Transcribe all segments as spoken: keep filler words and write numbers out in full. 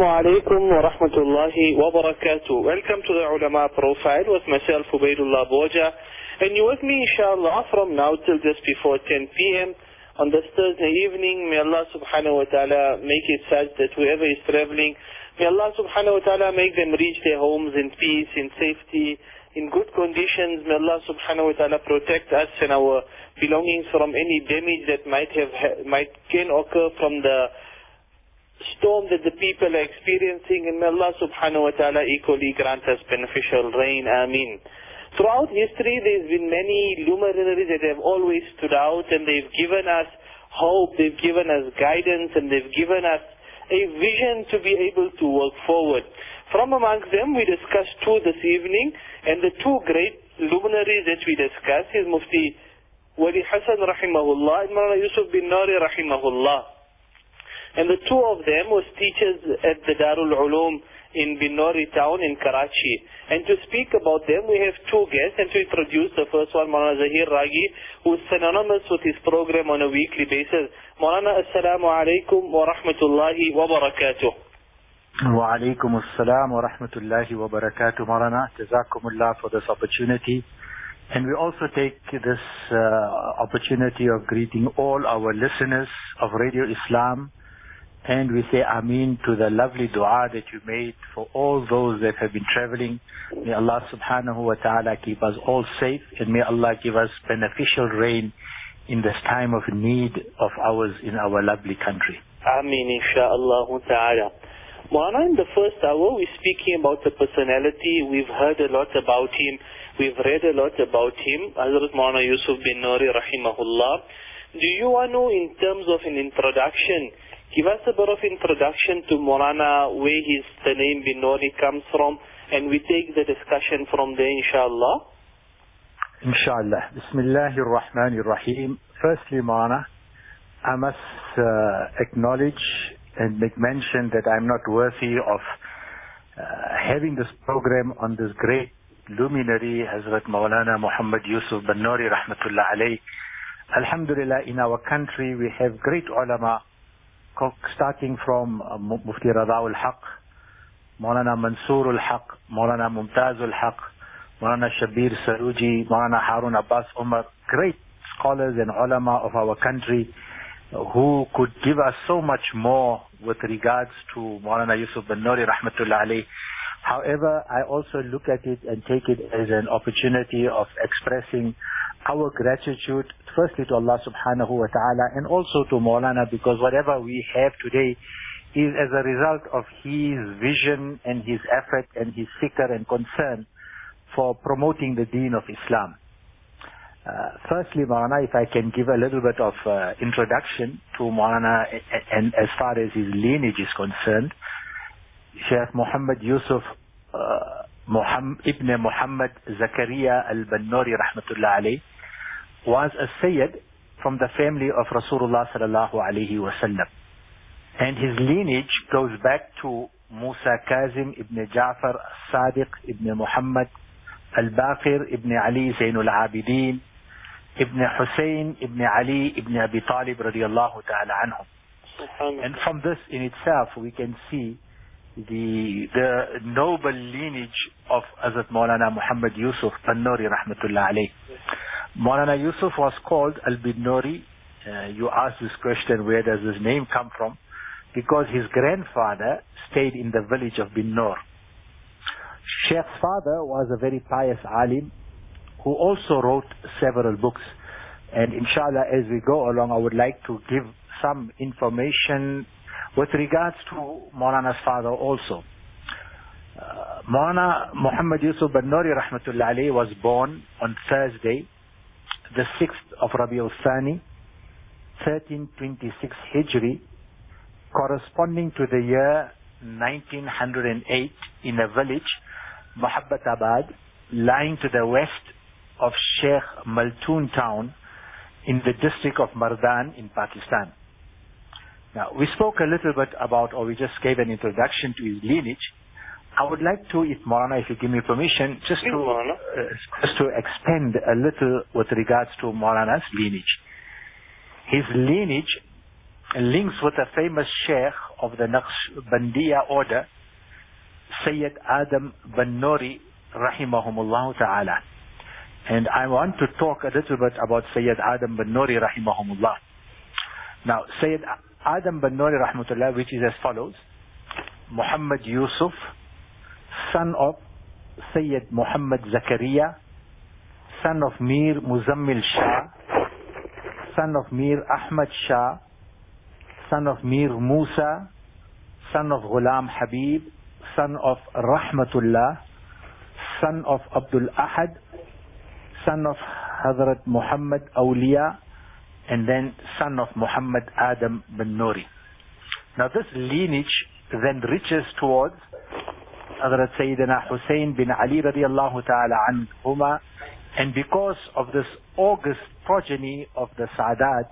Assalamu alaikum wa rahmatullahi wa barakatuh. Welcome to the Ulama Profile with myself, Ubaidullah Boja. And you with me, inshallah, from now till just before ten p.m. on this Thursday evening. May Allah subhanahu wa ta'ala make it such that whoever is traveling, may Allah subhanahu wa ta'ala make them reach their homes in peace, in safety, in good conditions. May Allah subhanahu wa ta'ala protect us and our belongings from any damage that might have might can occur from the storm that the people are experiencing, and may Allah subhanahu wa ta'ala equally grant us beneficial rain. Ameen. Throughout history, there's been many luminaries that have always stood out, and they've given us hope, they've given us guidance, and they've given us a vision to be able to work forward. From amongst them, we discussed two this evening, and the two great luminaries that we discussed is Mufti Wali Hassan rahimahullah and Maulana Yusuf bin Nuri rahimahullah. And the two of them was teachers at the Darul Uloom in Bin Nuri town in Karachi. And to speak about them, we have two guests. And to introduce the first one, Maulana Zahir Ragi, who is synonymous with his program on a weekly basis. Maulana, Assalamu alaikum wa rahmatullahi wa barakatuh. Wa alaikum assalam wa rahmatullahi wa barakatuh. Maulana, jazakumullah for this opportunity. And we also take this uh, opportunity of greeting all our listeners of Radio Islam. And we say Ameen to the lovely dua that you made for all those that have been traveling. May Allah subhanahu wa ta'ala keep us all safe, and may Allah give us beneficial rain in this time of need of ours in our lovely country. Ameen, insha'Allah ta'ala. Maulana, in the first hour, we're speaking about the personality. We've heard a lot about him. We've read a lot about him. Hazrat Maulana Yusuf bin Nuri rahimahullah. Do you want to, in terms of an introduction, give us a bit of introduction to Maulana, where his the name bin Nuri comes from, and we take the discussion from there, inshallah. Inshallah. Bismillahir Rahmanir Rahim. Firstly, Maulana, I must uh, acknowledge and make mention that I'm not worthy of uh, having this program on this great luminary, Hazrat Maulana Muhammad Yusuf bin Nuri rahmatullah alayh. Alhamdulillah, in our country we have great ulama, starting from uh, Mufti Radha al-Haq, Maulana Mansoor al-Haq, Maulana Mumtaz al-Haq, Maulana Shabir Saruji, Maulana Harun Abbas Umar, great scholars and ulama of our country who could give us so much more with regards to Maulana Yusuf bin Nuri rahmatullah alayh. However, I also look at it and take it as an opportunity of expressing our gratitude firstly to Allah subhanahu wa ta'ala, and also to Maulana, because whatever we have today is as a result of his vision and his effort and his fikr and concern for promoting the deen of Islam. Uh, firstly, Maulana, if I can give a little bit of uh, introduction to Maulana, and as far as his lineage is concerned, Sheikh Muhammad Yusuf uh, Muhammad, Ibn Muhammad Zakaria al-Bannuri rahmatullah alayh was a Sayyid from the family of Rasulullah sallallahu alayhi wa sallam. And his lineage goes back to Musa Kazim ibn Ja'far Sadiq ibn Muhammad al-Baqir ibn Ali Zainul Abidin ibn Hussein ibn Ali ibn Abi Talib radiyallahu ta'ala anhum. And from this in itself we can see the the noble lineage of Hazrat Maulana Muhammad Yusuf bin Nuri rahmatullah alayh. Maulana Yusuf was called al-Bin Nuri. Uh, you asked this question, where does his name come from? Because his grandfather stayed in the village of Bin Nur. Sheikh's father was a very pious alim who also wrote several books. And inshallah, as we go along, I would like to give some information with regards to Maulana's father also. Uh, Maulana Muhammad Yusuf bin Nuri rahmatullah alayh was born on Thursday, the sixth of Rabiul Thani, thirteen twenty-six Hijri, corresponding to the year nineteen oh eight, in a village, Muhabbatabad, lying to the west of Sheikh Maltoon town in the district of Mardan in Pakistan. Now, we spoke a little bit about, or we just gave an introduction to his lineage. I would like to, if Maulana, if you give me permission, just to, uh, just to expand a little with regards to Maulana's lineage. His lineage links with a famous sheikh of the Naqshbandiya order, Sayyid Adam bin Nuri, rahimahumullah ta'ala. And I want to talk a little bit about Sayyid Adam bin Nuri, rahimahumullah. Now, Sayyid Adam bin Nuri, rahmatullah, which is as follows: Muhammad Yusuf, son of Sayyid Muhammad Zakaria, son of Mir Muzammil Shah, son of Mir Ahmad Shah, son of Mir Musa, son of Ghulam Habib, son of Rahmatullah, son of Abdul Ahad, son of Hazrat Muhammad Awliya, and then son of Muhammad Adam bin Nuri. Now this lineage then reaches towards Hazrat Sayyidina Hussein bin Ali radiallahu ta'ala anhuma, and because of this august progeny of the Saadat,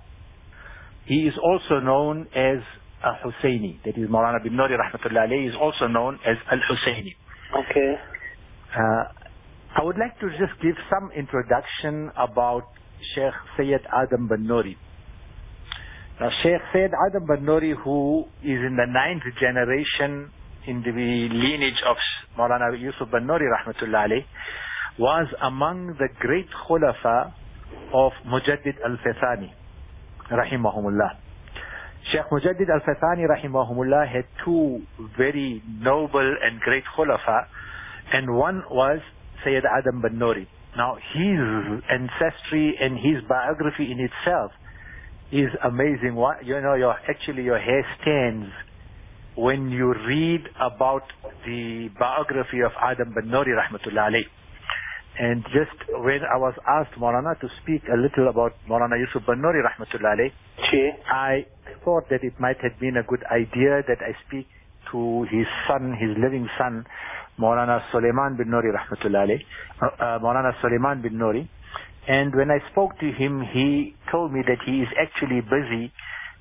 he is also known as a Husseini. That is, Maulana bin Nuri rahmatullah alayhi is also known as Al-Husseini. Okay. Uh, I would like to just give some introduction about Sheikh Sayyid Adam bin Nuri. Now, Sheikh Sayyid Adam bin Nuri, who is in the ninth generation in the lineage of Maulana Yusuf bin Nuri rahmatullah alayhi, was among the great khulafa of Mujaddid al-Fathani rahimahumullah. Sheikh Mujaddid al-Fathani rahimahumullah had two very noble and great khulafa, and one was Sayyid Adam bin Nuri. Now, his ancestry and his biography in itself is amazing. What, you know, your, actually your hair stands when you read about the biography of Adam bin Nuri rahmatullah alayh. And just when I was asked, Maulana, to speak a little about Maulana Yusuf bin Nuri rahmatullah alayh, I thought that it might have been a good idea that I speak to his son, his living son, Maulana Sulaiman bin Nuri rahmatullah alayh, uh, Maulana Sulaiman bin Nuri. And when I spoke to him, he told me that he is actually busy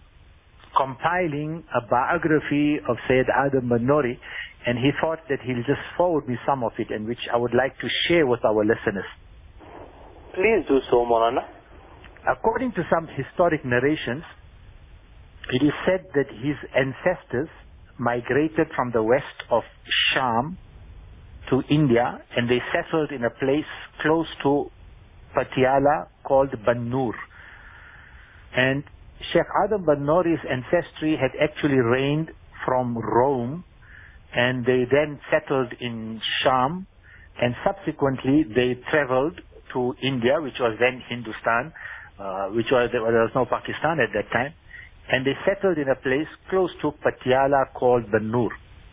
compiling a biography of Sayyid Adam bin Nuri, and he thought that he'll just forward me some of it, and which I would like to share with our listeners. Please do so, Maulana. According to some historic narrations, it is said that his ancestors migrated from the west of Sham to India, and they settled in a place close to Patiala called Bannur. And Sheikh Adam bin Nuri's ancestry had actually reigned from Rome, and they then settled in Sham, and subsequently they traveled to India, which was then Hindustan, uh, which was, there was no Pakistan at that time, and they settled in a place close to Patiala called Bannur.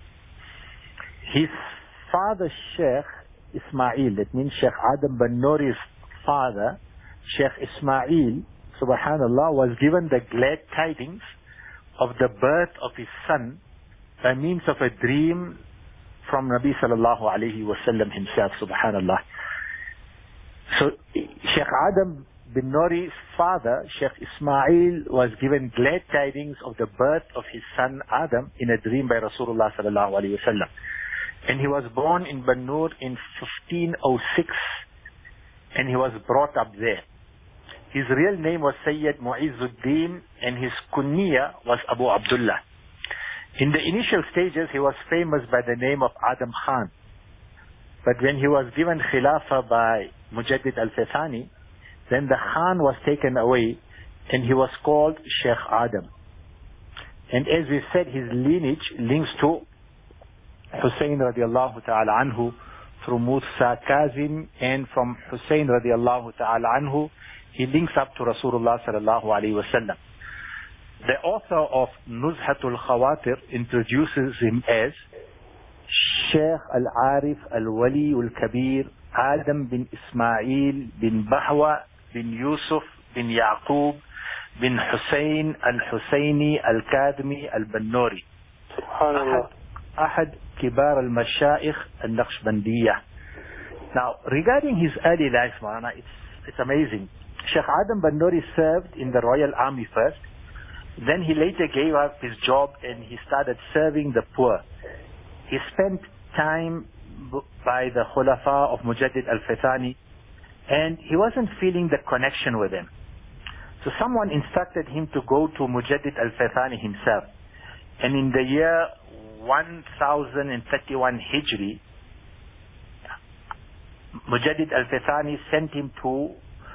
His father, Sheikh Ismail, that means Sheikh Adam bin Nuri's father, Sheikh Ismail, subhanallah, was given the glad tidings of the birth of his son by means of a dream from Nabi sallallahu alayhi wa sallam himself, subhanallah. So Sheikh Adam bin Nuri's father, Sheikh Ismail, was given glad tidings of the birth of his son Adam in a dream by Rasulullah sallallahu alayhi wa sallam. And he was born in Bannur in fifteen oh six, and he was brought up there. His real name was Sayyid Mu'izzuddin, and his kunniya was Abu Abdullah. In the initial stages, he was famous by the name of Adam Khan. But when he was given Khilafah by Mujaddid al-Fathani, then the Khan was taken away, and he was called Sheikh Adam. And as we said, his lineage links to Hussein radiallahu ta'ala anhu through Musa Kazim, and from Hussein radiallahu ta'ala anhu, he links up to Rasulullah sallallahu alayhi wa sallam. The author of Nuzhatul Khawatir introduces him as Sheikh Al-Arif Al-Wali Al-Kabir Adam bin Ismail bin Bahwa bin Yusuf bin Yaqub bin Hussein Al-Husseini Al-Kadmi Al-Bannuri. Subhanallah. Ahad Kibar Al-Mashaikh Al-Naqshbandiya. Now, regarding his early life, Maulana, it's, it's amazing. Sheikh Adam bin Nuri served in the Royal Army first. Then he later gave up his job and he started serving the poor. He spent time by the Khulafa of Mujaddid al-Fathani, and he wasn't feeling the connection with them. So someone instructed him to go to Mujaddid al-Fathani himself. And in the year one thousand thirty-one Hijri, Mujaddid al-Fithani sent him to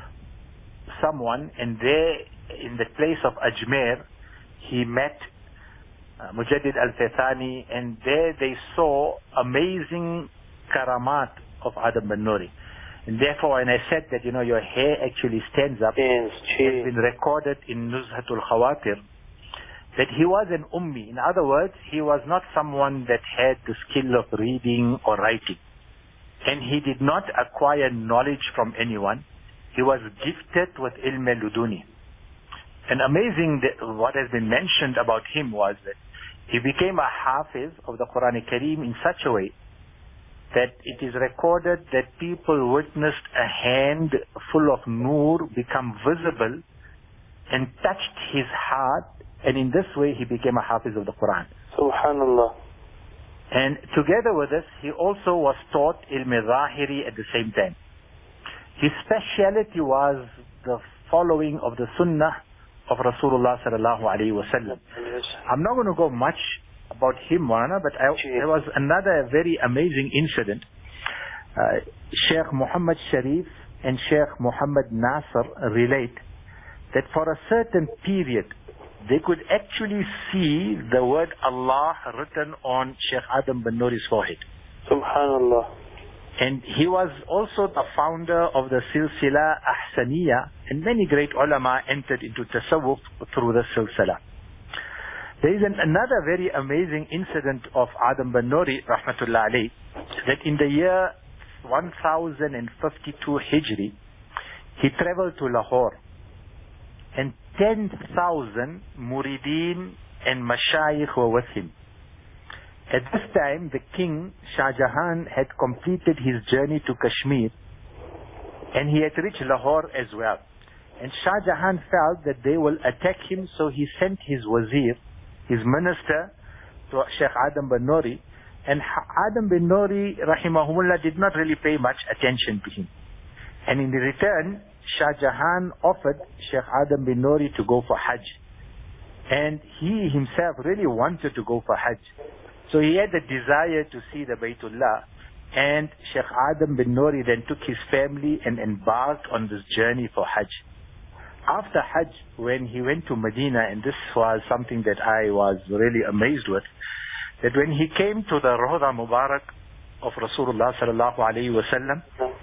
someone, and there in the place of Ajmer, he met uh, Mujaddid al-Fithani, and there they saw amazing karamat of Adam bin Nuri. And therefore, when I said that, you know, your hair actually stands up, Yes, it's been recorded in Nuzhatul Khawatir that he was an ummi. In other words, he was not someone that had the skill of reading or writing. And he did not acquire knowledge from anyone. He was gifted with ilm al-luduni. And amazing that what has been mentioned about him was that he became a hafiz of the Quran Kareem in such a way that it is recorded that people witnessed a hand full of nur become visible and touched his heart, and in this way he became a hafiz of the Quran. Subhanallah. And together with this, he also was taught ilm zahiri at the same time. His speciality was the following of the sunnah of Rasulullah sallallahu alaihi wasallam. I'm not going to go much about him, Maulana, but I, there was another very amazing incident. Uh, Sheikh Muhammad Sharif and Sheikh Muhammad Nasr relate that for a certain period, they could actually see the word Allah written on Sheikh Adam bin Nuri's forehead. Subhanallah. And he was also the founder of the Silsila Ahsaniyya, and many great ulama entered into tasawwuf through the Silsila. There is an, another very amazing incident of Adam bin Nuri, rahmatullah alayh, that in the year one thousand fifty-two Hijri, he traveled to Lahore, and ten thousand murideen and mashayikh were with him. At this time, the king, Shah Jahan, had completed his journey to Kashmir, and he had reached Lahore as well. And Shah Jahan felt that they will attack him, so he sent his wazir, his minister, to Sheikh Adam bin Nuri, and Adam bin Nuri, rahimahumullah, did not really pay much attention to him. And in return, Shah Jahan offered Sheikh Adam bin Nuri to go for Hajj. And he himself really wanted to go for Hajj. So he had the desire to see the Baytullah. And Sheikh Adam bin Nuri then took his family and embarked on this journey for Hajj. After Hajj, when he went to Medina, and this was something that I was really amazed with, that when he came to the Rawda Mubarak of Rasulullah sallallahu alayhi wasallam,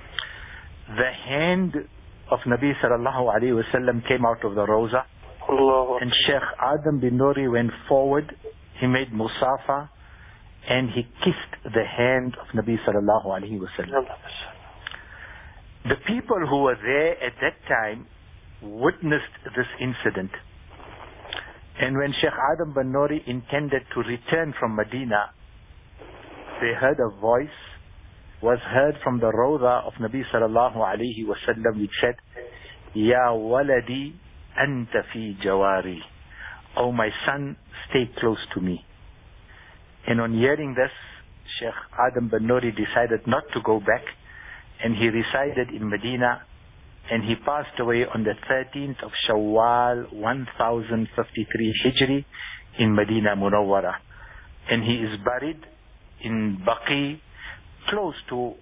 the hand of Nabi sallallahu alayhi wasallam came out of the Rawza, and Sheikh Adam bin Nuri went forward, he made musafa, and he kissed the hand of Nabi sallallahu alayhi wasallam. The people who were there at that time witnessed this incident. And when Sheikh Adam bin Nuri intended to return from Medina, they heard a voice was heard from the Rawda of Nabi sallallahu alayhi wasallam, which said, Ya waladi anta fi jawari. Oh my son, stay close to me. And on hearing this, Sheikh Adam bin Nuri decided not to go back, and he resided in Medina, and he passed away on the thirteenth of Shawwal, one thousand fifty-three Hijri, in Medina Munawwara. And he is buried in Baqi, close to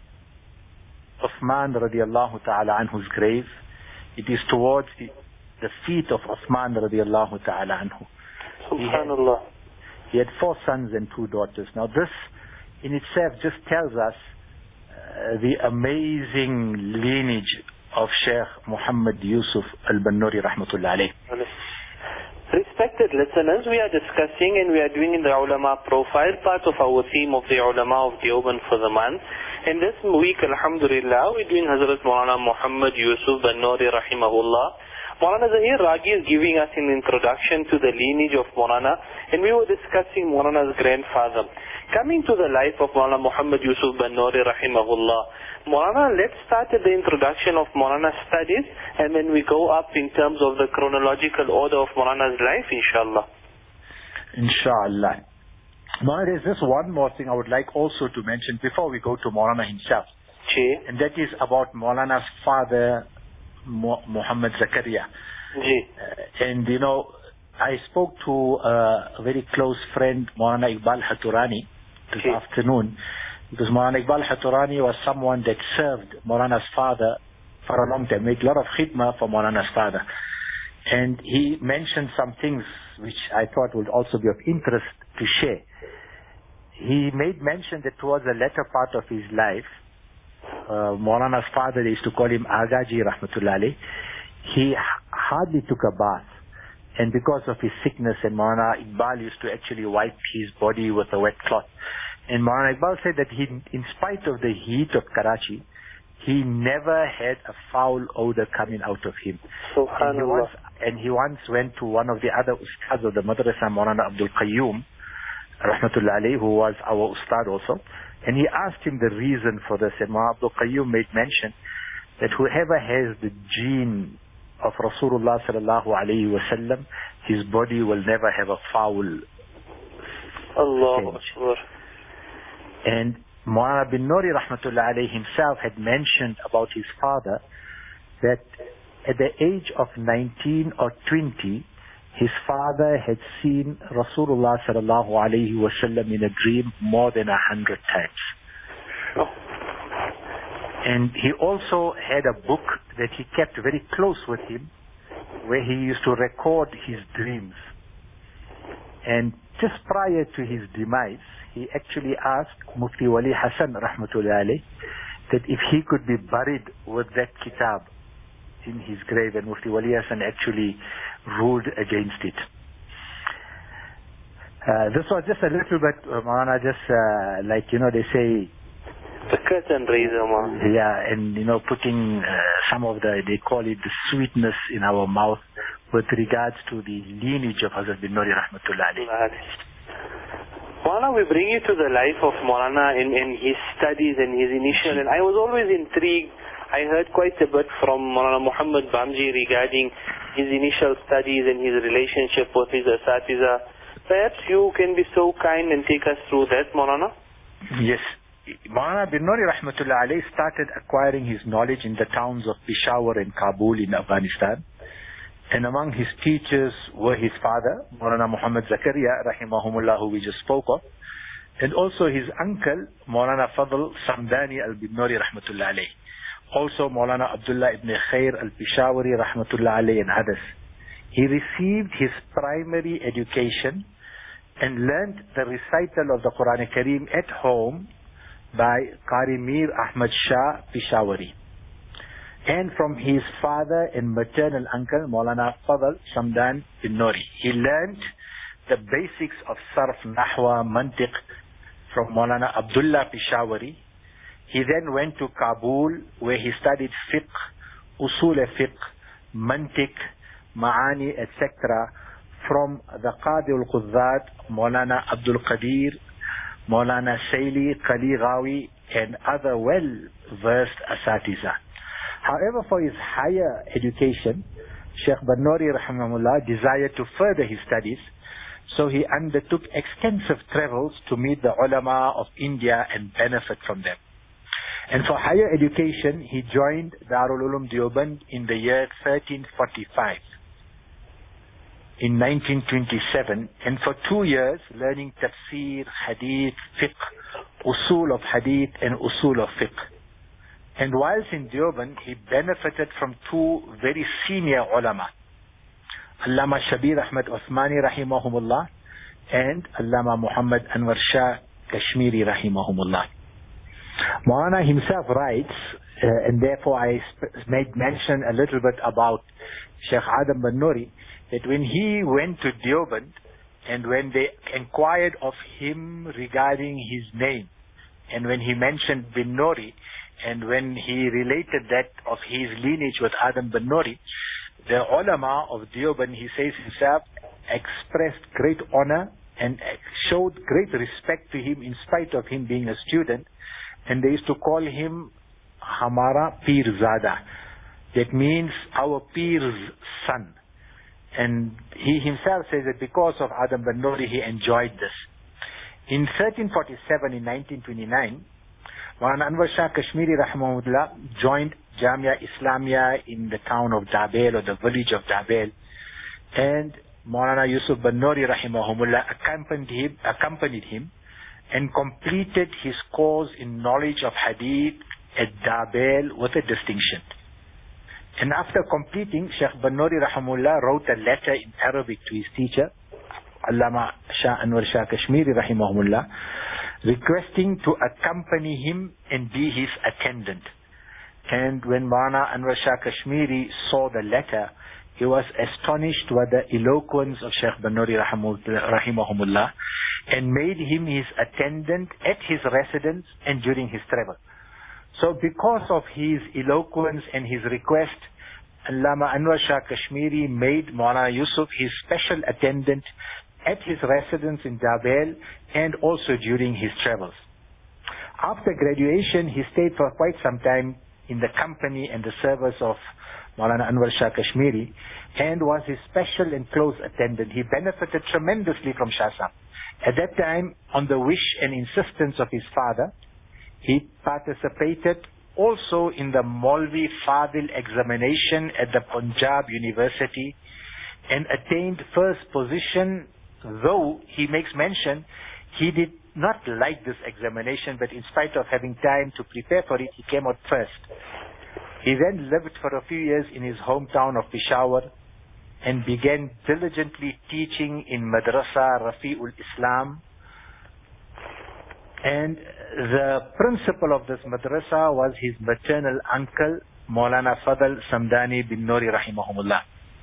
Uthman radiallahu ta'ala anhu's grave. It is towards the, the feet of Uthman radiallahu ta'ala anhu. Subhanallah. He had four sons and two daughters. Now this in itself just tells us uh, the amazing lineage of Sheikh Muhammad Yusuf al-Bannuri rahmatullah alayh. Respected listeners, we are discussing and we are doing in the ulama profile part of our theme of the ulama of Deoband for the month. And this week, alhamdulillah, we're doing Hazrat Maulana Muhammad Yusuf Bannuri rahimahullah. Maulana Zahir Ragi is giving us an introduction to the lineage of Maulana, and we were discussing Maulana's grandfather. Coming to the life of Maulana Muhammad Yusuf Bannuri rahimahullah, Maulana, let's start at the introduction of Maulana's studies, and then we go up in terms of the chronological order of Maulana's life, inshallah. Inshallah. Maulana, there's just one more thing I would like also to mention before we go to Maulana himself. Ji. And that is about Maulana's father, Muhammad Zakaria. Ji. Uh, and you know, I spoke to uh, a very close friend, Maulana Iqbal Haturani, this okay. afternoon, because Maulana Iqbal Haturani was someone that served Maulana's father for a long time, made a lot of khidmah for Maulana's father. And he mentioned some things which I thought would also be of interest to share. He made mention that towards the latter part of his life, uh, Maulana's father, they used to call him Agaji Rahmatullah alayh, he hardly took a bath. And because of his sickness, and Maulana Iqbal used to actually wipe his body with a wet cloth. And Maulana Iqbal said that he, in spite of the heat of Karachi, he never had a foul odor coming out of him. And he, once, and he once went to one of the other ustads of the madrasa, Maulana Abdul Qayyum, Rahmatullah alayh, who was our ustad also. And he asked him the reason for this. And Maulana Abdul Qayyum made mention that whoever has the gene of Rasulullah sallallahu alayhi wa sallam, his body will never have a foul Allah Akbar. And Maulana bin Nuri rahmatullah alayhi himself had mentioned about his father that at the age of nineteen or twenty, his father had seen Rasulullah sallallahu alayhi wa sallam in a dream more than a hundred times. Oh. And he also had a book that he kept very close with him, where he used to record his dreams. And just prior to his demise, he actually asked Mufti Wali Hassan rahmatullah alayh that if he could be buried with that kitab in his grave, and Mufti Wali Hassan actually ruled against it. Uh, this was just a little bit, uh, Maulana, just uh, like, you know, they say, the curtain raiser, man. Yeah, and, you know, putting uh, some of the, they call it the sweetness in our mouth with regards to the lineage of Hazrat bin Nuri rahmatullah alayh. Maulana, we bring you to the life of Maulana in, in his studies and his initial, and I was always intrigued. I heard quite a bit from Maulana Muhammad Bamji regarding his initial studies and his relationship with his asatiza. Perhaps you can be so kind and take us through that, Maulana? Yes. Maulana bin Nuri rahmatullah alayh started acquiring his knowledge in the towns of Peshawar and Kabul in Afghanistan. And among his teachers were his father, Maulana Muhammad Zakaria rahimahumullah, who we just spoke of, and also his uncle, Maulana Fadl Samdani al-Bin Nuri rahmatullah alayh. Also Maulana Abdullah ibn Khair al-Peshawari rahmatullah alayh and others. He received his primary education and learned the recital of the Quran Kareem at home by Qari Mir Ahmad Shah Peshawari, and from his father and maternal uncle Maulana Fadl Samdan bin Nuri. He learned the basics of Sarf, Nahwa, Mantiq from Maulana Abdullah Peshawari. He then went to Kabul, where he studied fiqh, usul fiqh, Mantiq, Ma'ani, et cetera from the Qadi al-Qudzat, Maulana Abdul Qadir, Maulana Saili, Qali Ghawi, and other well-versed asatiza. However, for his higher education, Sheikh bin Nuri rahimahullah desired to further his studies, so he undertook extensive travels to meet the ulama of India and benefit from them. And for higher education, he joined Darul Ulum Deoband in the year thirteen forty-five. In nineteen twenty-seven, and for two years learning tafsir, hadith, fiqh, usul of hadith and usul of fiqh. And whilst in Deoband, he benefited from two very senior ulama, Allama Shabir Ahmad Uthmani rahimahumullah and Allama Muhammad Anwar Shah Kashmiri rahimahumullah. Maulana himself writes, uh, and therefore I sp- made mention a little bit about Sheikh Adam bin Nuri, that when he went to Deoband and when they inquired of him regarding his name, and when he mentioned bin Nuri, and when he related that of his lineage with Adam bin Nuri, the ulama of Deoband, he says himself, expressed great honor and showed great respect to him in spite of him being a student, and they used to call him Hamara Peer Zada. That means our Peer's son. And he himself says that because of Adam bin Nuri, he enjoyed this. In thirteen forty-seven, in nineteen twenty-nine, Maulana Anwar Shah Kashmiri rahimahullah joined Jamia Islamia in the town of Dabel, or the village of Dabel. And Maulana Yusuf bin Nuri rahimahumullah accompanied him, accompanied him and completed his course in knowledge of hadith at Dabel with a distinction. And after completing, Sheikh bin Nuri rahimahullah wrote a letter in Arabic to his teacher, Allama Shah Anwar Shah Kashmiri rahimahullah, requesting to accompany him and be his attendant. And when Maulana Anwar Shah Kashmiri saw the letter, he was astonished by the eloquence of Sheikh bin Nuri rahimahumullah and made him his attendant at his residence and during his travel. So because of his eloquence and his request, Allama Anwar Shah Kashmiri made Maulana Yusuf his special attendant at his residence in Dabel and also during his travels. After graduation, he stayed for quite some time in the company and the service of Maulana Anwar Shah Kashmiri and was his special and close attendant. He benefited tremendously from Shah Sahib. At that time, on the wish and insistence of his father, he participated also in the Maulvi Fadil examination at the Punjab University and attained first position, though he makes mention he did not like this examination, but in spite of having time to prepare for it, he came out first. He then lived for a few years in his hometown of Peshawar and began diligently teaching in Madrasa Rafi'ul Islam. And the principal of this madrasa was his maternal uncle, Maulana Fadl Samdani bin Nuri rahimahumullah.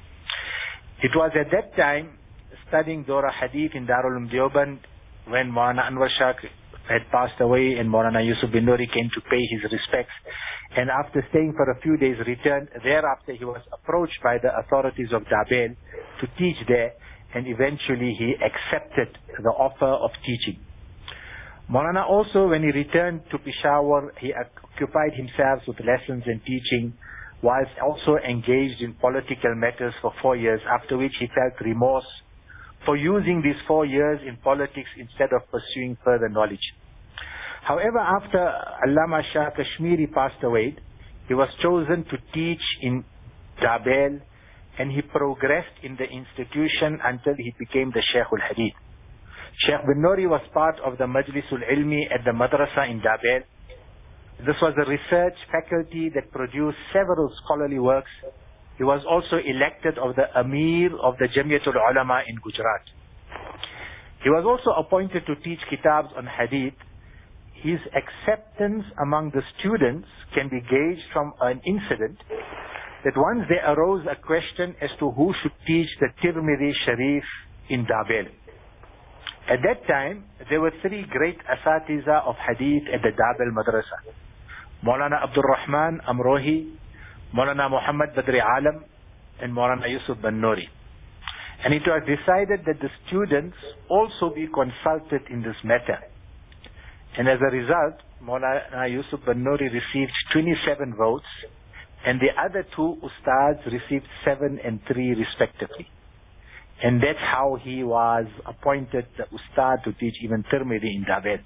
It was at that time, studying Dora Hadith in Darul Uloom Deoband, when Maulana Anwar Shah had passed away and Maulana Yusuf bin Nuri came to pay his respects. And after staying for a few days returned. Thereafter he was approached by the authorities of Dabel to teach there, and eventually he accepted the offer of teaching. Maulana also, when he returned to Peshawar, he occupied himself with lessons and teaching, whilst also engaged in political matters for four years, after which he felt remorse for using these four years in politics instead of pursuing further knowledge. However, after Allama Shah Kashmiri passed away, he was chosen to teach in Dabel, and he progressed in the institution until he became the Shaykh al-Hadith. Sheikh bin Nuri was part of the Majlisul Ilmi at the Madrasa in Dabel. This was a research faculty that produced several scholarly works. He was also elected of the Amir of the Jamiatul Ulama in Gujarat. He was also appointed to teach kitabs on Hadith. His acceptance among the students can be gauged from an incident that once there arose a question as to who should teach the Tirmidhi Sharif in Dabel. At that time, there were three great asatiza of hadith at the Dabel Madrasa: Maulana Abdul Rahman Amrohi, Maulana Muhammad Badri Alam, and Maulana Yusuf bin Nuri. And it was decided that the students also be consulted in this matter. And as a result, Maulana Yusuf bin Nuri received twenty-seven votes, and the other two ustads received seven and three respectively. And that's how he was appointed the ustad to teach even Tirmidhi in Dabel.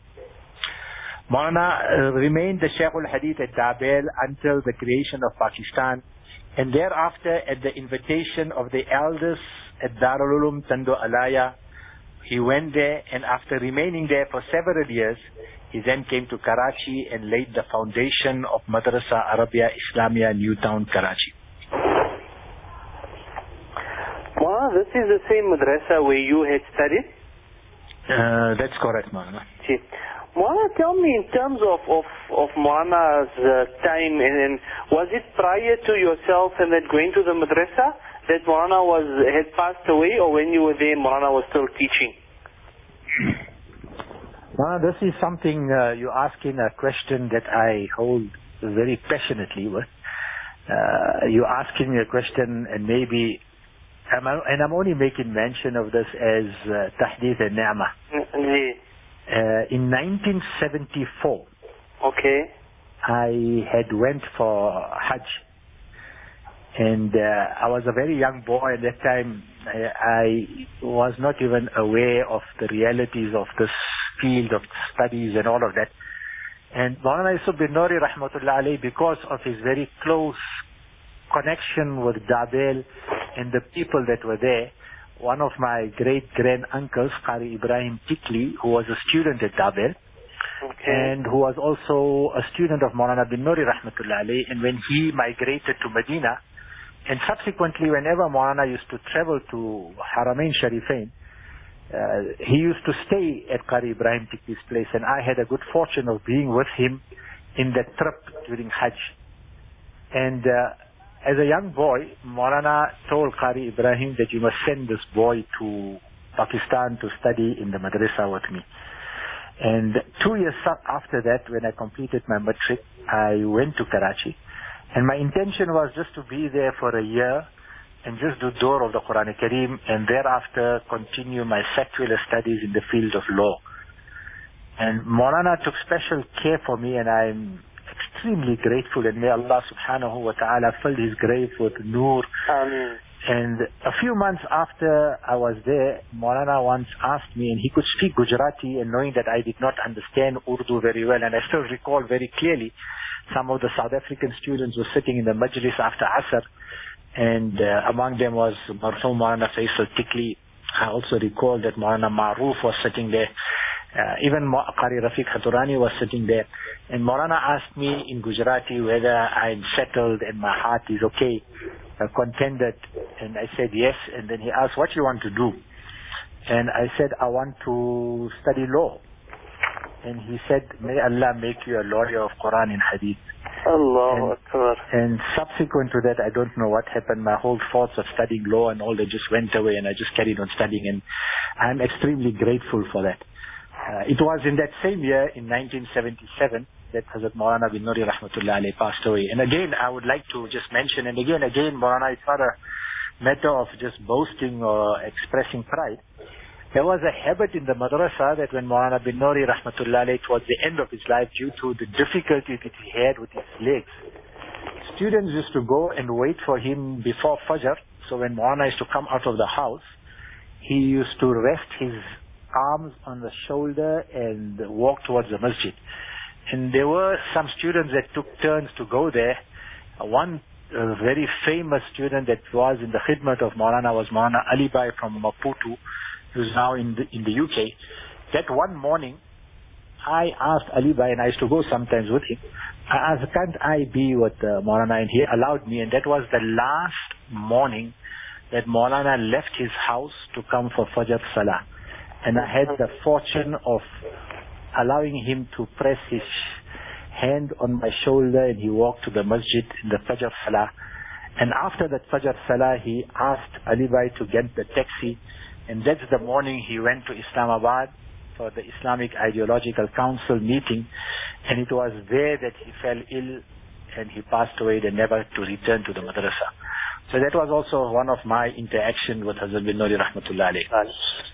Maulana uh, remained the Shaykh al-Hadith at Dabel until the creation of Pakistan, and thereafter, at the invitation of the elders at Darul Uloom Tando Alaya, he went there, and after remaining there for several years, he then came to Karachi and laid the foundation of Madrasa Arabia Islamia New Town, Karachi. Maulana, this is the same madrasa where you had studied? Uh, that's correct, Maulana. See. Maulana, tell me in terms of, of, of Maulana's uh, time, and, and was it prior to yourself and that going to the madrasa that Maulana was, had passed away, or when you were there, Maulana was still teaching? Maulana, this is something uh, you're asking a question that I hold very passionately with. Uh, you're asking me a question, and maybe I'm, and I'm only making mention of this as uh, Tahdith and Ni'mah. Mm-hmm. Uh, in nineteen seventy-four, okay, I had went for Hajj, and uh, I was a very young boy at that time. I, I was not even aware of the realities of this field of studies and all of that. And Maulana Yusuf bin Nuri rahmatullah alayhi, because of his very close connection with Dabel and the people that were there, one of my great-grand uncles, Qari Ibrahim Tikli, who was a student at Dabel, Okay. and who was also a student of Maulana bin Nuri rahmatullah alayhi. And when he migrated to Medina, and subsequently whenever Maulana used to travel to Haramain Sharifain, uh, he used to stay at Qari Ibrahim Tikli's place, and I had a good fortune of being with him in that trip during Hajj. And uh, as a young boy, Maulana told Qari Ibrahim that you must send this boy to Pakistan to study in the madrasa with me. And two years after that, when I completed my matric, I went to Karachi. And my intention was just to be there for a year and just do door of the Quran Kareem, and thereafter continue my secular studies in the field of law. And Maulana took special care for me, and I'm extremely grateful, and may Allah subhanahu wa ta'ala fill his grave with nur. Ameen. And a few months after I was there, Maulana once asked me, and he could speak Gujarati, and knowing that I did not understand Urdu very well, and I still recall very clearly, some of the South African students were sitting in the majlis after Asr, and uh, among them was Marhum Maulana Faisal Tikli. I also recall that Maulana Maruf was sitting there. Uh, even Ma- Qari Rafiq Khaturani was sitting there. And Maulana asked me in Gujarati whether I'm settled and my heart is okay, uh, contented. And I said yes. And then he asked, what you want to do? And I said, I want to study law. And he said, may Allah make you a lawyer of Quran and Hadith. Allahu Akbar. And subsequent to that, I don't know what happened. My whole thoughts of studying law and all that just went away, and I just carried on studying. And I'm extremely grateful for that. Uh, it was in that same year, in nineteen seventy-seven, that Hazrat Maulana bin Nuri rahmatullah alayhi passed away. And again, I would like to just mention, and again, again, Maulana, it's not a matter of just boasting or expressing pride. There was a habit in the madrasa that when Maulana bin Nuri rahmatullah alayhi, towards the end of his life, due to the difficulty that he had with his legs, students used to go and wait for him before Fajr. So when Maulana used to come out of the house, he used to rest his arms on the shoulder and walk towards the masjid. And there were some students that took turns to go there. One uh, very famous student that was in the khidmat of Maulana was Maulana Ali Bhai from Maputo, who's now in the, in the U K. That one morning, I asked Ali Bhai, and I used to go sometimes with him, I asked, can't I be with uh, Maulana? And he allowed me, and that was the last morning that Maulana left his house to come for Fajr Salah. And I had the fortune of allowing him to press his hand on my shoulder, and he walked to the masjid in the Fajr Salah. And after that Fajr Salah, he asked Ali Bhai to get the taxi, and that's the morning he went to Islamabad for the Islamic Ideological Council meeting, and it was there that he fell ill and he passed away, and never to return to the madrasa. So that was also one of my interaction with Hazrat bin Nuri rahmatullah alayhi.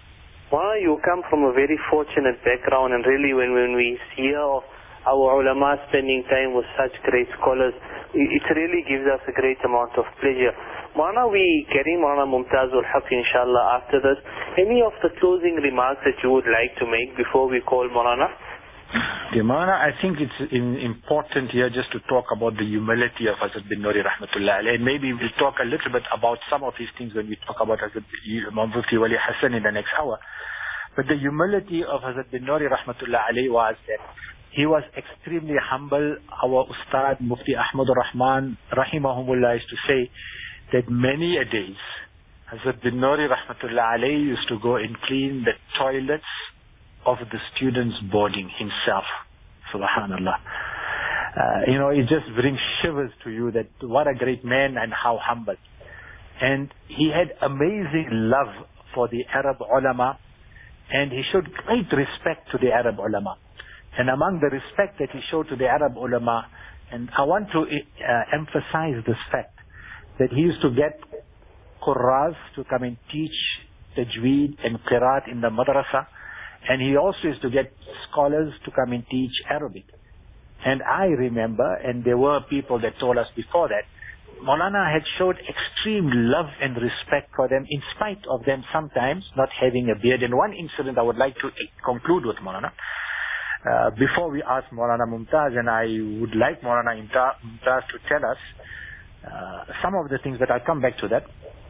Well, you come from a very fortunate background, and really when, when we hear of our ulama spending time with such great scholars, it really gives us a great amount of pleasure. Maulana, we carry Maulana Mumtazul Haq inshallah after this. Any of the closing remarks that you would like to make before we call Maulana? Okay, Maulana, I think it's in, important here just to talk about the humility of Hazrat bin Nuri rahmatullah alayhi. Maybe we'll talk a little bit about some of these things when we talk about Hazrat Imam Mufti Wali Hassan in the next hour. But the humility of Hazrat bin Nuri rahmatullah alayhi was that he was extremely humble. Our Ustad Mufti Ahmadur Rahman rahimahumullah used to say that many a days Hazrat bin Nuri rahmatullah alayhi used to go and clean the toilets of the students' boarding himself. Subhanallah. Uh, you know, it just brings shivers to you that what a great man and how humble. And he had amazing love for the Arab ulama, and he showed great respect to the Arab ulama. And among the respect that he showed to the Arab ulama, and I want to uh, emphasize this fact, that he used to get qurras to come and teach tajweed and qiraat in the madrasa, and he also used to get scholars to come and teach Arabic. And I remember, and there were people that told us before that, Maulana had showed extreme love and respect for them, in spite of them sometimes not having a beard. And one incident I would like to conclude with Maulana. Uh, before we ask Maulana Mumtaz, and I would like Maulana Mumtaz to tell us uh, some of the things, but I'll come back to that.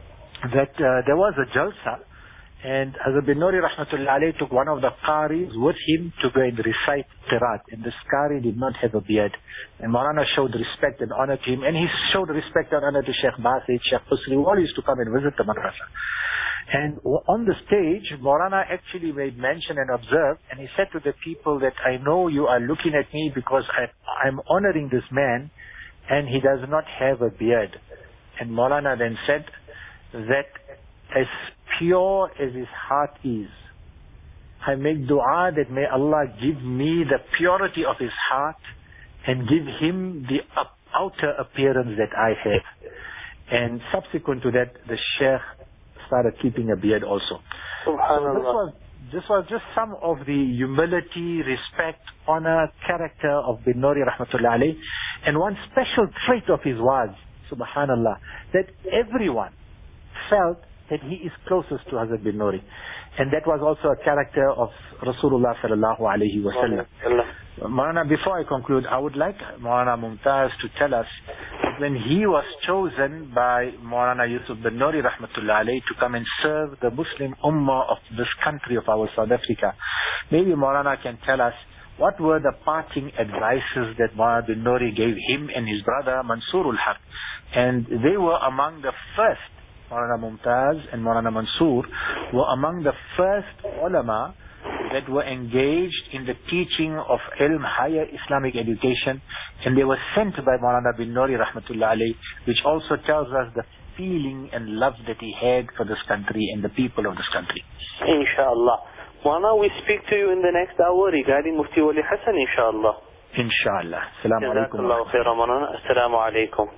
that uh, there was a jalsa, and Hazrat bin Nuri rahmatullah alayhi took one of the qaris with him to go and recite Qiraat, and this qari did not have a beard, and Maulana showed respect and honor to him, and he showed respect and honor to Sheikh Basit, Sheikh Husri, who all used to come and visit the madrasa. And on the stage, Maulana actually made mention and observed, and he said to the people that I know you are looking at me because I, I'm honoring this man, and he does not have a beard. And Maulana then said that as pure as his heart is, I make dua that may Allah give me the purity of his heart and give him the up, outer appearance that I have. And subsequent to that, the Sheikh started keeping a beard also. Subhanallah. This was, this was just some of the humility, respect, honor, character of bin Nuri rahmatullah alayh. And one special trait of his was, subhanallah, that everyone felt that he is closest to Hazrat bin Nuri. And that was also a character of Rasulullah sallallahu alayhi wa sallam. Maulana, before I conclude, I would like Maulana Mumtaz to tell us that when he was chosen by Maulana Yusuf bin Nuri rahmatullah alayhi to come and serve the Muslim ummah of this country of our South Africa, maybe Maulana can tell us what were the parting advices that Maulana bin Nuri gave him and his brother Mansurul Haq. And they were among the first, Maulana Mumtaz and Maulana Mansur were among the first ulama that were engaged in the teaching of ilm, higher Islamic education, and they were sent by Maulana bin Nuri rahmatullah alayh, which also tells us the feeling and love that he had for this country and the people of this country. Inshallah. Maulana, we speak to you in the next hour regarding Mufti Wali Hassan, inshallah. Inshallah. Assalamu alaikum. Jazakallahu khairan, Maulana. Assalamu alaikum.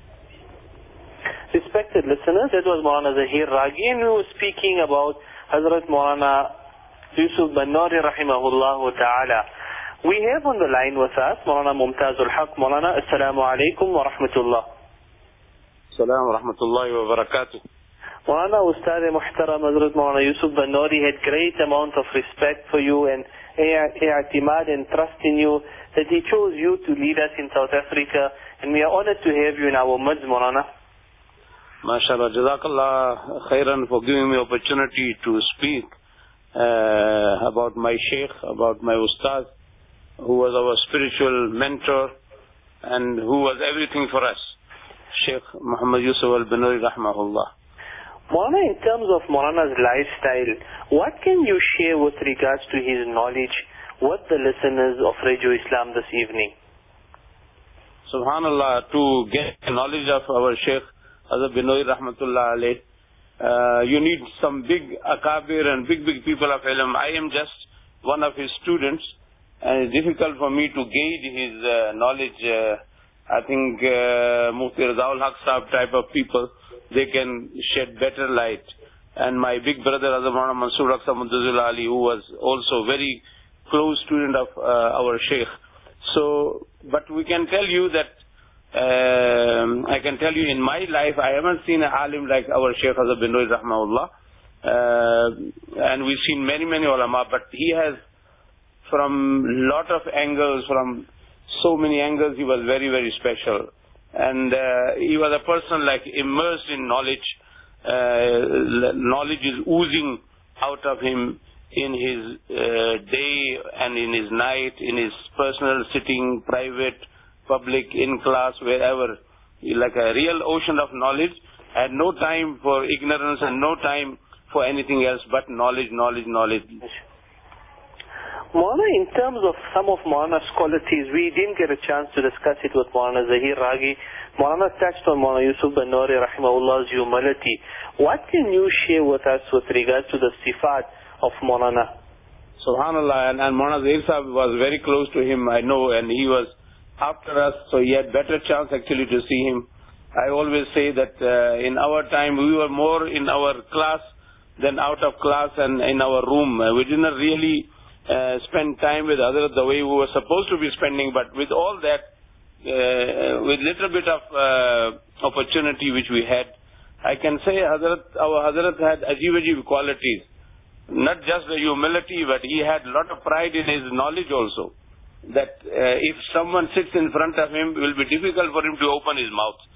Respected listeners, that was Maulana Zahir Ragi, and we were speaking about Hazrat Maulana Yusuf bin Nuri rahimahullah ta'ala. We have on the line with us Maulana Mumtazul Haq. Maulana, assalamu alaikum wa rahmatullah. Assalamu wa rahmatullahi wa barakatuh. Maulana, Ustad Muhtaram Hazrat Maulana Yusuf bin Nuri had great amount of respect for you and i'timad and trust in you, that he chose you to lead us in South Africa, and we are honored to have you in our midst, Maulana. MashaAllah, Jazakallah khairan for giving me opportunity to speak uh, about my Sheikh, about my Ustad, who was our spiritual mentor and who was everything for us, Sheikh Muhammad Yusuf al-bin Nuri rahmahullah. Maulana, in terms of Maulana's lifestyle, what can you share with regards to his knowledge with the listeners of Radio Islam this evening? Subhanallah, to get knowledge of our Sheikh Hazrat bin Nuri rahmatullah alayh, uh, you need some big akabir and big, big people of ilm. I am just one of his students, and it's difficult for me to gauge his uh, knowledge. Uh, I think uh, Mufti Razaul Haq Sahab type of people, they can shed better light. And my big brother Hazrat Maulana Mansur Haq Sahab Muntazil Ali, who was also very close student of uh, our Sheikh. So, but we can tell you that Um, I can tell you in my life, I haven't seen a alim like our Sheikh Hazrat bin Nuri rahmahullah. Uh, and we've seen many, many ulama, but he has, from lot of angles, from so many angles, he was very, very special. And uh, he was a person like immersed in knowledge. Uh, knowledge is oozing out of him in his uh, day and in his night, in his personal sitting, private, public, in class, wherever. Like a real ocean of knowledge, had no time for ignorance and no time for anything else but knowledge, knowledge, knowledge. Maulana, in terms of some of Maulana's qualities, we didn't get a chance to discuss it with Maulana Zahir Ragi. Maulana touched on Maulana Yusuf bin Nuri rahimahullah's humility. What can you share with us with regards to the sifat of Maulana? Subhanallah, and, and Maulana Zahir Sahib was very close to him, I know, and he was after us, so he had better chance actually to see him. I always say that uh, in our time we were more in our class than out of class and in our room. Uh, we did not really uh, spend time with Hazrat the way we were supposed to be spending, but with all that, uh, with little bit of uh, opportunity which we had, I can say Hazrat, our Hazrat had ajib-ajib qualities. Not just the humility, but he had a lot of pride in his knowledge also. That uh, if someone sits in front of him, it will be difficult for him to open his mouth.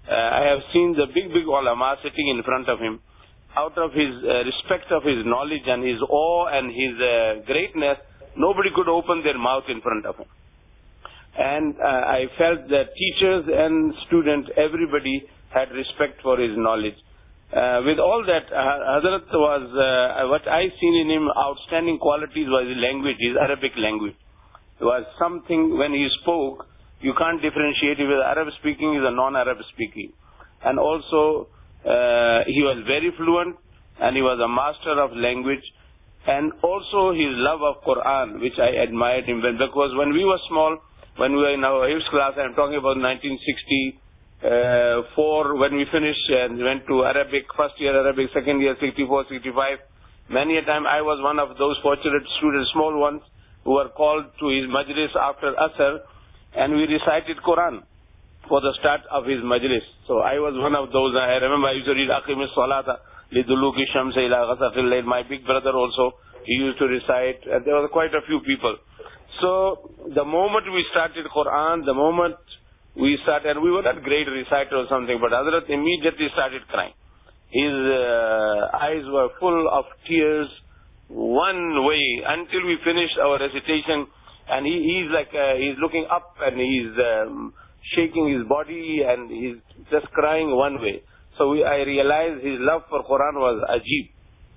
uh, I have seen the big, big ulama sitting in front of him. Out of his uh, respect of his knowledge and his awe and his uh, greatness, nobody could open their mouth in front of him. And uh, I felt that teachers and students, everybody had respect for his knowledge. Uh, with all that, uh, Hazrat was, uh, what I seen in him, outstanding qualities was his language, his Arabic language. It was something, when he spoke, you can't differentiate if it's Arab speaking, is a non-Arab speaking. And also, uh, he was very fluent, and he was a master of language, and also his love of Quran, which I admired him, when, because when we were small, when we were in our Hifz class, I'm talking about nineteen sixty-four, when we finished and went to Arabic, first year Arabic, second year sixty-four, sixty-five. Many a time I was one of those fortunate students, small ones, who were called to his majlis after Asr, and we recited Quran for the start of his majlis. So I was one of those. I remember I used to read Aqimis Salata liduluki shamsa ila ghasaqil layl. My big brother also, he used to recite. And there were quite a few people. So the moment we started Quran, the moment we started, and we were not great reciters or something, but Hazrat immediately started crying. His uh, eyes were full of tears one way until we finished our recitation, and he, he's like, uh, he's looking up and he's um, shaking his body and he's just crying one way. So we, I realized his love for Quran was ajib.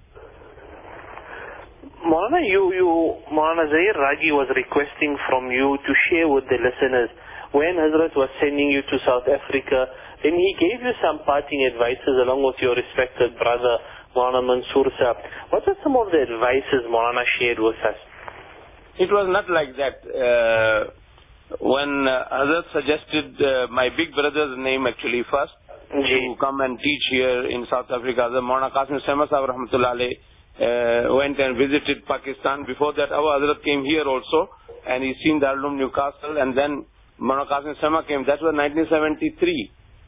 Maulana, you, you, Maulana Zahir Ragi was requesting from you to share with the listeners when Hazrat was sending you to South Africa, then he gave you some parting advices along with your respected brother, Maulana Mansoor Sahab. What are some of the advices Maulana shared with us? It was not like that. Uh, when uh, Hazrat suggested uh, my big brother's name actually first, to come and teach here in South Africa, the Maulana Qasim Sema Sahab Rahmatullah Alayh, Uh, went and visited Pakistan. Before that, our Hazrat came here also, and he seen Darul Uloom Newcastle, and then Maulana Qasim Sema came. That was nineteen seventy-three.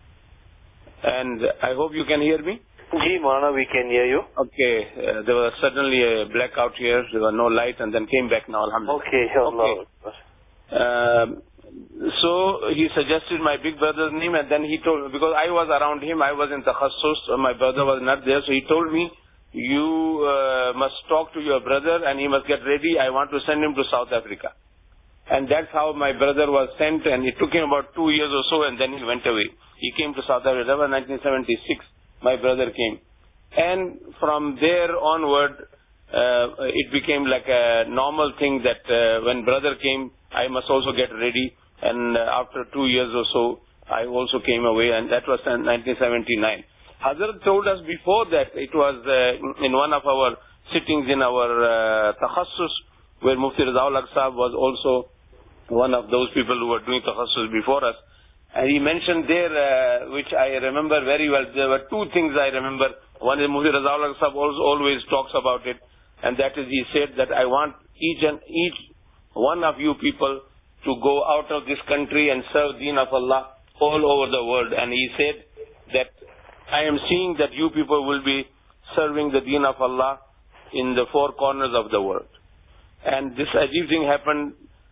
And I hope you can hear me? Ji, Maulana, we can hear you. Okay. Uh, there was suddenly a blackout here. There was no light, and then came back now, alhamdulillah. Okay, Allah. Okay. Uh, so he suggested my big brother's name, and then he told, because I was around him, I was in Takhassus, so my brother was not there, so he told me, you uh, must talk to your brother and he must get ready. I want to send him to South Africa. And that's how my brother was sent, and it took him about two years or so, and then he went away. He came to South Africa. That was nineteen seventy-six. My brother came. And from there onward, uh, it became like a normal thing that uh, when brother came, I must also get ready. And uh, after two years or so, I also came away, and that was nineteen seventy-nine. Hazrat told us before that, it was uh, in one of our sittings in our uh, takhassus, where Mufti Razaul Haq Sahab was also one of those people who were doing takhassus before us. And he mentioned there, uh, which I remember very well, there were two things I remember. One is Mufti Razaul Haq Sahab also always talks about it, and that is he said that I want each and each one of you people to go out of this country and serve Deen of Allah all over the world. And he said that I am seeing that you people will be serving the Deen of Allah in the four corners of the world. And this ajib thing happened,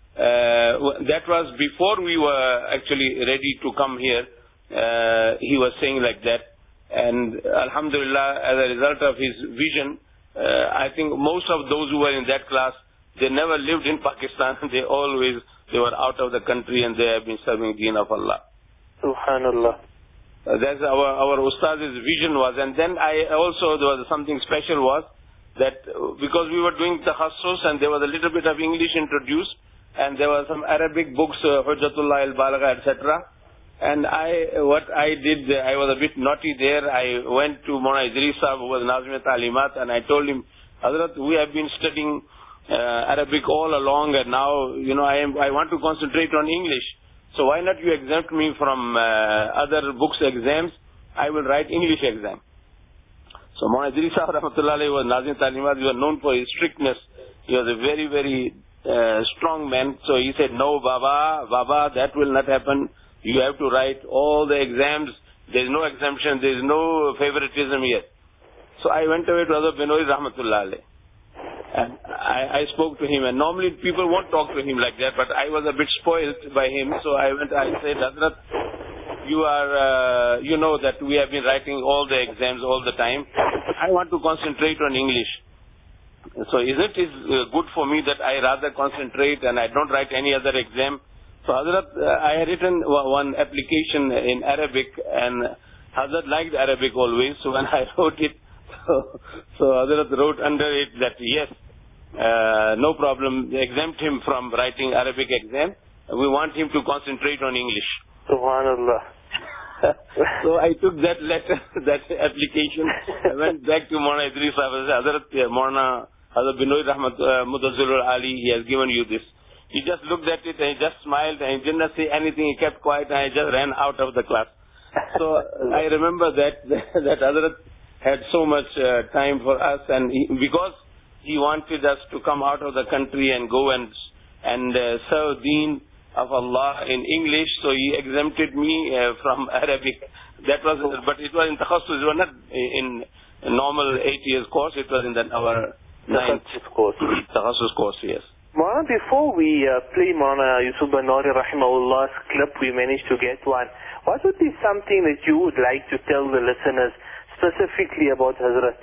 uh, that was before we were actually ready to come here. Uh, he was saying like that. And alhamdulillah, as a result of his vision, uh, I think most of those who were in that class, they never lived in Pakistan. They always, they were out of the country and they have been serving Deen of Allah. Subhanallah. Uh, that's our, our Ustaz's vision was. And then I also, there was something special was that uh, because we were doing takhassus and there was a little bit of English introduced and there were some Arabic books, uh, Hujjatullah al-Balagha, et cetera. And I, what I did, I was a bit naughty there. I went to Maulana Idris Sahab, who was Nazim Talimat, and I told him, Hazrat, we have been studying uh, Arabic all along, and now, you know, I am, I want to concentrate on English. So why not you exempt me from uh, other books exams? I will write English exam. So Maulana Idris Sahab Rahmatullah Alayhi was Nazim Talimat. He was known for his strictness. He was a very, very uh, strong man. So he said, no, Baba, Baba, that will not happen. You have to write all the exams. There is no exemption. There is no favoritism here. So I went away to Hazrat Binoy Rahmatullah Alayhi. And I, I spoke to him, and normally people won't talk to him like that, but I was a bit spoiled by him, so I went, I said, Hazrat, you are, uh, you know that we have been writing all the exams all the time. I want to concentrate on English. So is it is uh, good for me that I rather concentrate and I don't write any other exam? So Hazrat, uh, I had written one application in Arabic, and Hazrat liked Arabic always. So when I wrote it, so, so Hazrat wrote under it that yes, uh, no problem, exempt him from writing Arabic exam. We want him to concentrate on English. Subhanallah. So I took that letter, that application, I went back to Maulana Idris Sahib and said, Hazrat, Maulana Hazrat Binoy Rahmat uh, Mudazzilul Ali, he has given you this. He just looked at it and he just smiled and he did not say anything. He kept quiet and I just ran out of the class. So I remember that that Hazrat had so much uh, time for us, and he, because he wanted us to come out of the country and go and and uh, serve Deen of Allah in English, so he exempted me uh, from Arabic. That was, but it was in Takhassus. It was not in a normal eight years course. It was in that our ninth course. Takhassus course, yes. Maulana, before we uh, play Maulana Yusuf Banori Rahimahullah's clip, we managed to get one. What would be something that you would like to tell the listeners specifically about Hazrat?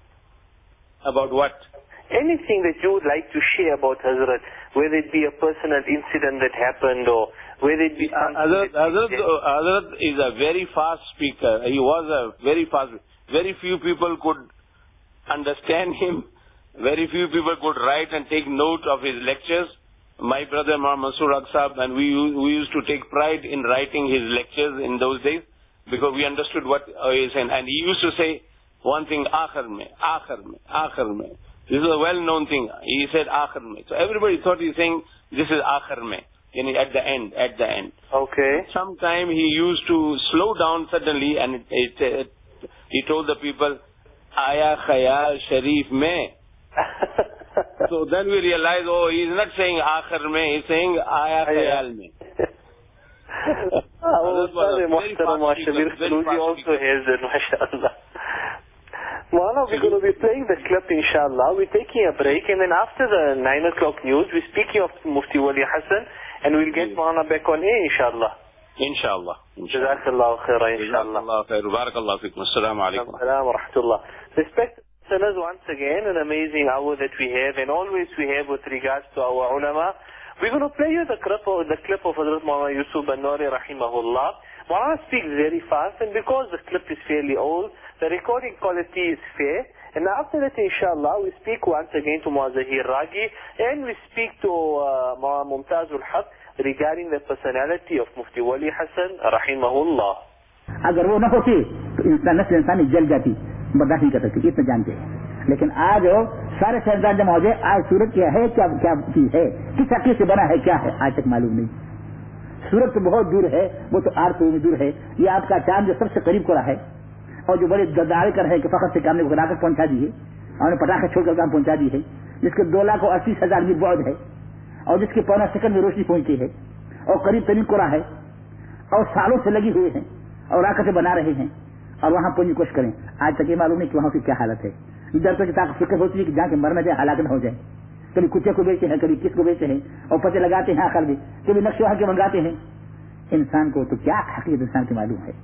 About what? Anything that you would like to share about Hazrat, whether it be a personal incident that happened or whether it be something... Hazrat, Hazrat, Hazrat is a very fast speaker. He was a very fast... Very few people could understand him. Very few people could write and take note of his lectures. My brother Mansur Aksab and we we used to take pride in writing his lectures in those days because we understood what he is saying. And he used to say one thing, Akhir mein, Akhir mein, Akhir mein. This is a well-known thing. He said Akhir mein. So everybody thought he's saying this is Akhir mein, at the end, at the end. Okay. Sometime he used to slow down suddenly and it, it, it, he told the people, Aya Khayal Sharif mein. So then we realized, oh, he's not saying Akhir mein, he's saying Aya Khayal mein. He also has it, mashallah. Maulana, we're going to be playing the clip, inshallah. We're taking a break, and then after the nine o'clock news, we're speaking of Mufti Wali Hassan, and we'll get Maulana back on air, inshallah. Inshallah. Jazakallahu khaira, inshallah. Jazakallahu khair. Barakallahu fikum. Assalamu alaikum. Assalamu wa rahmatullah. Respect listeners, once again, an amazing hour that we have, and always we have with regards to our ulama. We're going to play you the clip of, the clip of Hazrat Maulana Yusuf Banori Rahimahullah. Maulana speaks very fast, and because the clip is fairly old, the recording quality is fair. And after that, inshallah, we speak once again to Maulana Zahir Ragi, and we speak to uh, Maulana Mumtazul Haq regarding the personality of Mufti Wali Hassan Rahimahullah. अगर वो न होती तो इंसान नस्ल इंसानी जल जाती, बर्दाश्त नहीं कर सकती, इतना जानते हैं. लेकिन आज सारे शहजाद जमा हो जाए, आज सूरत क्या है, क्या क्या चीज है, किस अकीद से बना है, क्या है, आज तक मालूम नहीं. सूरत तो बहुत दूर है, वो तो आठ सौ दूर है. ये आपका चांद जो सबसे करीब को रहा है और जो बड़े गद्दारी कर रहे हैं कि फखर से काम ने राकेट पहुंचा दी है और पटाखे छोड़कर काम पहुंचा दी है, जिसके दो लाख और अस्सी हजार मील बौद्ध है और जिसके पौना सेकंड में रोशनी पहुंचती है और करीब तरीन कोरा है और सालों से लगी हुए हैं और राकेटें बना रहे हैं और वहां पहुंचने की कोशिश करें. आज तक ये मालूम नहीं कि वहां की क्या हालत है. इधर तो ताकत फिक्र होती है कि जाके मर न जाए, हलाक न हो जाए. कभी कुत्ते को बेचते हैं, कभी किसको बेचते हैं और पते लगाते हैं आखिर भी, कभी नक्शे के मंगाते हैं. इंसान को तो क्या हकीकत इंसान की मालूम है.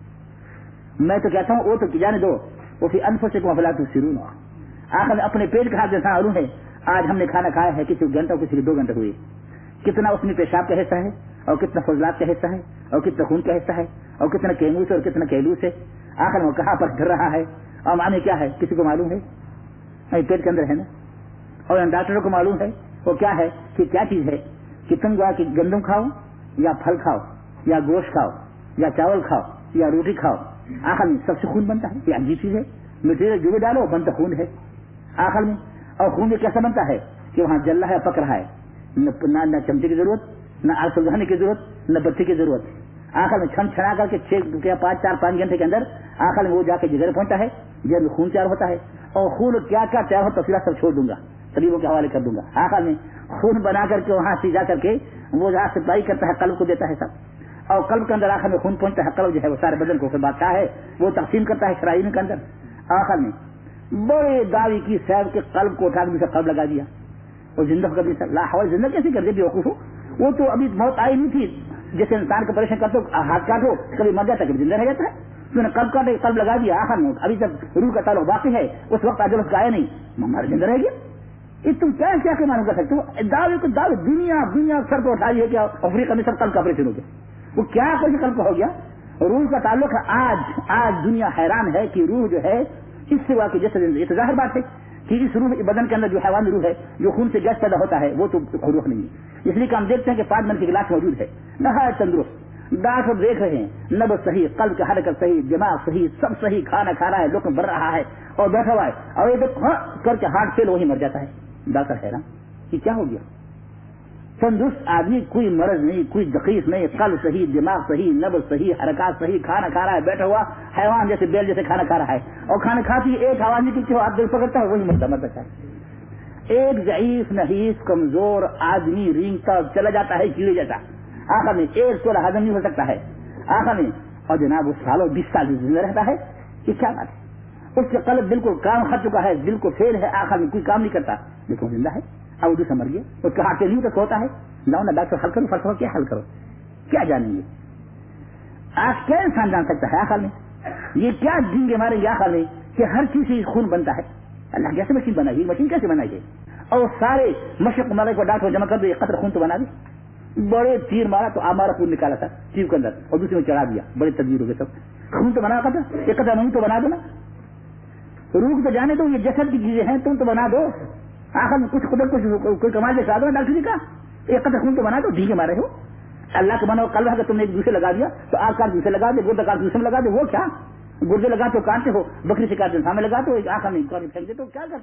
मैं तो कहता हूँ वो तो जाने दो, वो फिर अनफो से कमला तो शुरू न आखिर में अपने पेट का हाथ जैसा आलू है. आज हमने खाना खाया है, किसी घंटा किसी दो घंटे हुए, कितना उसमें पेशाब का हिस्सा है और कितना फजलात का हिस्सा है और कितना खून का हिस्सा है और कितना केमूस और कितना कैलूस है. आखिर में कहाँ पर गिर रहा है और माने क्या है, किसी को मालूम है? पेट के अंदर है ना. और डॉक्टरों को मालूम है वो क्या है कि क्या चीज है, कि तुम कि गंदम खाओ या फल खाओ या गोश्त खाओ या चावल खाओ या रोटी खाओ, आखिर में सबसे खून बनता है. ये अजीब चीज है. मटेरियल जो भी डालो बनता खून है आखिर में. और खून में कैसा बनता है कि वहां जल रहा है, पक रहा है, न चमचे की जरूरत, न आग सुलझाने की जरूरत, न बत्ती की जरूरत. आखिर में छन छना करके छह पांच चार पांच घंटे के अंदर आखिर में वो जाके जिगर पहुंचता है, जिगर में खून तैयार होता है. और खून क्या क्या तैयार हो तफसीला सब छोड़ दूंगा, तरीकों के हवाले कर दूंगा. आखिर में खून बना करके वहां से जा करके वो जहां सप्लाई करता है, कल्ब को देता है सब, और कल्ब के अंदर आखिर में खून पहुंचता है. कल्ब जो है वो सारे बदन को फिर बादशाह है, वो तकसीम करता है शराइन के अंदर. आखिर में बड़े दावी की सैब के कल्ब को उठा कर कल्ब लगा दिया. वो जिंदा कर दिया. लाहौल जिंदा कैसे कर दिया बेवकूफ. वो तो अभी मौत आई नहीं थी, جیسے انسان کا پریشان کرتے ہو ہاتھ کاٹو کبھی مر جاتا ہے کبھی زندہ رہ جاتا ہے. تو نے قلب کاٹے قلب لگا دیا آخر میں ابھی تک روح کا تعلق باقی ہے اس وقت آج اس کا آیا نہیں ہمارا زندہ رہ گیا. یہ تم کیا کیا کہ معلوم کر سکتے ہو دعوے کو دعوے دنیا دنیا سر کو اٹھائی ہے. کیا افریقہ میں سب قلب کا آپریشن ہو گیا وہ کیا کوئی قلب کا ہو گیا. روح کا تعلق ہے. آج آج دنیا حیران ہے کہ روح جو ہے اس سے واقعی جیسے یہ تو ظاہر بات ہے کہ اس روح بدن کے اندر جو حیوانی روح ہے جو خون سے گیس پیدا ہوتا ہے وہ تو روح نہیں ہے. اس لیے کہ ہم دیکھتے ہیں کہ پانچ منٹ کی گلاس موجود ہے نہایت تندرست ڈاکٹر دیکھ رہے ہیں نبض صحیح قلب کی حرکت صحیح دماغ صحیح سب صحیح کھانا کھا رہا ہے لوگ بڑھ رہا ہے اور بیٹھا ہوا ہے اور یہ ہاں کر کے ہارٹ فیل وہی مر جاتا ہے. ڈاکٹر حیران یہ کیا ہو گیا. تندرست آدمی کوئی مرض نہیں کوئی تکلیف نہیں قلب صحیح دماغ صحیح نبض صحیح حرکات صحیح کھانا کھا رہا ہے بیٹھا ہوا حیوان جیسے بیل جیسے کھانا کھا رہا ہے اور کھانا کھاتی ایک آواز نکلتی ہو آپ دل پکڑتا ہے وہی مرتا مرتا ہے. ایک ضعیف نحیف کمزور آدمی رینگتا چلا جاتا ہے کیڑے جیسا آخر میں ایک سولہ ہضم نہیں ہو سکتا ہے آخر میں اور جناب وہ سالوں بیس سال زندہ رہتا ہے. یہ کیا بات ہے. اس کا قلب بالکل کام کھا چکا ہے بالکل فیل ہے آخر میں کوئی کام نہیں کرتا لیکن زندہ ہے. اب دوسرا مر گیا اس کا ہاتھ نہیں تک ہوتا ہے لاؤ نا ڈاکٹر حل کرو فرق کیا حل کرو کیا جانیں گے. آج کیا انسان جان سکتا ہے آخر میں یہ کیا دن کے مارے گے آخر میں کہ ہر چیز سے خون بنتا ہے. اللہ کیسے مشین بنائی مشین کیسے بنائی ہے اور سارے مشرق ممالک کو ڈاکٹر جمع کر دو ایک قطر خون تو بنا دے. بڑے تیر مارا تو ہمارا خون نکالا تھا ٹیوب کے اندر اور دوسرے میں چڑھا دیا بڑے تدبیر ہو گئے سب خون تو بنا قطر ایک قطر نہیں تو بنا دو نا. روح تو جانے دو یہ جسد کی چیزیں ہیں تم تو بنا دو آخر میں کچھ قدرت کچھ کوئی کمال دکھا دو ڈاکٹر جی کا ایک قطر خون تو بنا دو ڈھیگے مارے ہو. اللہ کا بنا ہو کل تم نے ایک دوسرے لگا دیا تو آگ کاٹ دوسرے لگا دے گردہ کاٹ دوسرے میں لگا دے وہ کیا گردے لگا تو کاٹتے ہو بکری سے کاٹتے سامنے لگا تو آخر میں پھینک دے تو کیا کرتے